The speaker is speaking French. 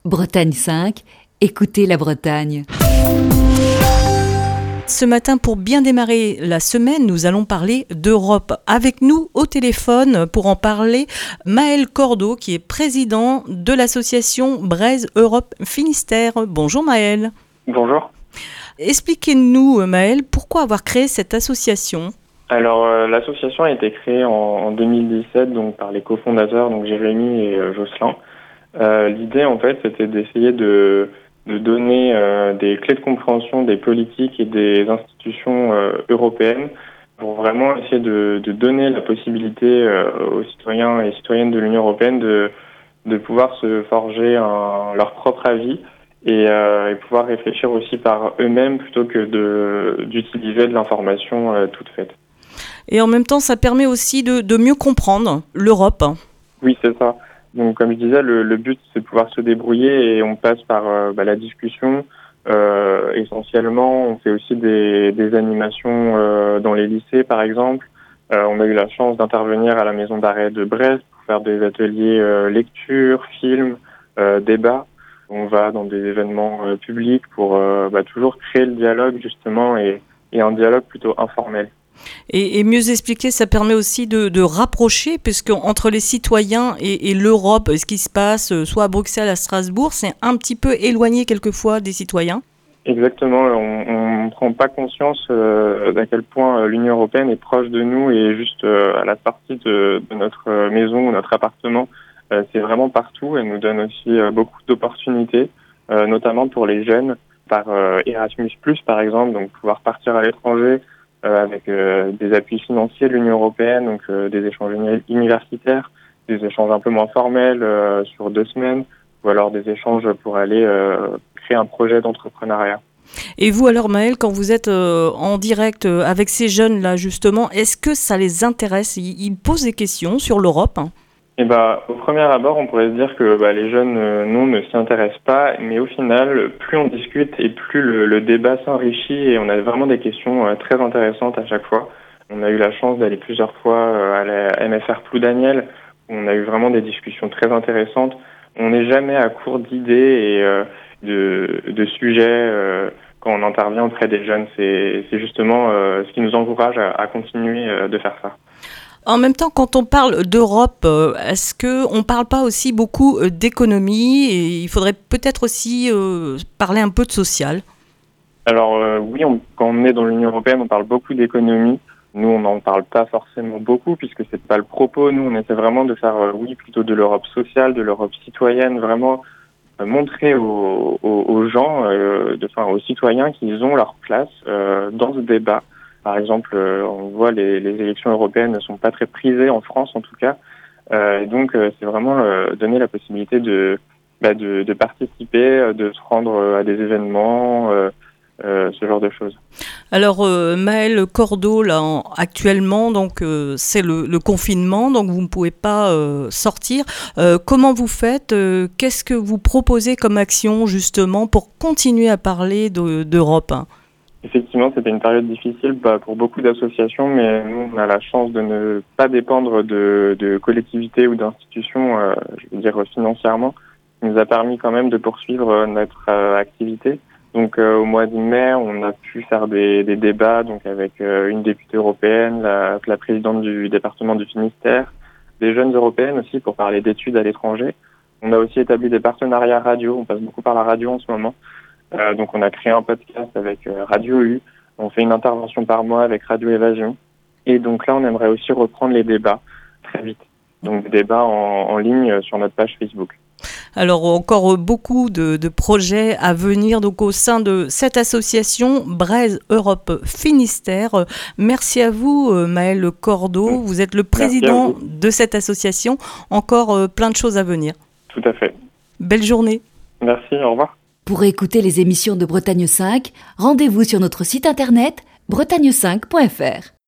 Bretagne 5, écoutez la Bretagne. Ce matin, pour bien démarrer la semaine, nous allons parler d'Europe. Avec nous au téléphone pour en parler, Maël Cordeau, qui est président de l'association Braise Europe Finistère. Bonjour Maël. Bonjour. Expliquez-nous Maël, pourquoi avoir créé cette association ? Alors l'association a été créée en 2017 donc par les cofondateurs, donc Jérémy et Jocelyn. L'idée en fait c'était d'essayer de donner des clés de compréhension des politiques et des institutions européennes pour vraiment essayer de donner la possibilité aux citoyens et citoyennes de l'Union européenne de pouvoir se forger leur propre avis et pouvoir réfléchir aussi par eux-mêmes plutôt que d'utiliser de l'information toute faite. Et en même temps, ça permet aussi de mieux comprendre l'Europe. Oui, c'est ça. Donc, comme je disais, le but, c'est de pouvoir se débrouiller et on passe par la discussion. Essentiellement, on fait aussi des animations dans les lycées, par exemple. On a eu la chance d'intervenir à la maison d'arrêt de Brest pour faire des ateliers lecture, films, débats. On va dans des événements publics pour toujours créer le dialogue, justement, et un dialogue plutôt informel. Et mieux expliquer, ça permet aussi de rapprocher, puisque entre les citoyens et l'Europe, ce qui se passe soit à Bruxelles, à Strasbourg, c'est un petit peu éloigné quelquefois des citoyens. Exactement, on ne prend pas conscience d'à quel point l'Union européenne est proche de nous et juste à la sortie de notre maison ou notre appartement. C'est vraiment partout. Elle nous donne aussi beaucoup d'opportunités, notamment pour les jeunes, par Erasmus+, par exemple, donc pouvoir partir à l'étranger avec des appuis financiers de l'Union européenne, donc des échanges universitaires, des échanges un peu moins formels sur 2 semaines, ou alors des échanges pour aller créer un projet d'entrepreneuriat. Et vous alors Maël, quand vous êtes en direct avec ces jeunes-là justement, est-ce que ça les intéresse ? Ils posent des questions sur l'Europe ? Et au premier abord, on pourrait se dire que les jeunes, non, ne s'y intéressent pas, mais au final, plus on discute et plus le débat s'enrichit et on a vraiment des questions très intéressantes à chaque fois. On a eu la chance d'aller plusieurs fois à la MFR Ploudaniel, où on a eu vraiment des discussions très intéressantes. On n'est jamais à court d'idées et de sujets quand on intervient auprès des jeunes. C'est justement ce qui nous encourage à continuer de faire ça. En même temps, quand on parle d'Europe, est-ce qu'on ne parle pas aussi beaucoup d'économie et il faudrait peut-être aussi parler un peu de social ? Alors oui, quand on est dans l'Union européenne, on parle beaucoup d'économie. Nous, on n'en parle pas forcément beaucoup puisque c'est pas le propos. Nous, on essaie vraiment de faire, plutôt de l'Europe sociale, de l'Europe citoyenne, vraiment montrer aux gens, aux citoyens qu'ils ont leur place dans ce débat. Par exemple, on voit les élections européennes ne sont pas très prisées en France en tout cas. Donc c'est vraiment donner la possibilité de participer, de se rendre à des événements, ce genre de choses. Alors Maël Cordeau, là, actuellement, donc c'est le confinement, donc vous ne pouvez pas sortir. Comment vous faites ? Qu'est-ce que vous proposez comme action justement pour continuer à parler d'Europe ? Effectivement, c'était une période difficile pour beaucoup d'associations, mais nous, on a la chance de ne pas dépendre de collectivités ou d'institutions, financièrement, ce qui nous a permis quand même de poursuivre notre activité. Donc, au mois de mai, on a pu faire des débats donc avec une députée européenne, la présidente du département du Finistère, des jeunes européennes aussi pour parler d'études à l'étranger. On a aussi établi des partenariats radio, on passe beaucoup par la radio en ce moment. Donc on a créé un podcast avec Radio U, on fait une intervention par mois avec Radio Évasion. Et donc là, on aimerait aussi reprendre les débats très vite. Donc des débats en ligne sur notre page Facebook. Alors encore beaucoup de projets à venir donc au sein de cette association Braise Europe Finistère. Merci à vous Maël Cordeau, vous êtes le président de cette association. Encore plein de choses à venir. Tout à fait. Belle journée. Merci, au revoir. Pour écouter les émissions de Bretagne 5, rendez-vous sur notre site internet bretagne5.fr.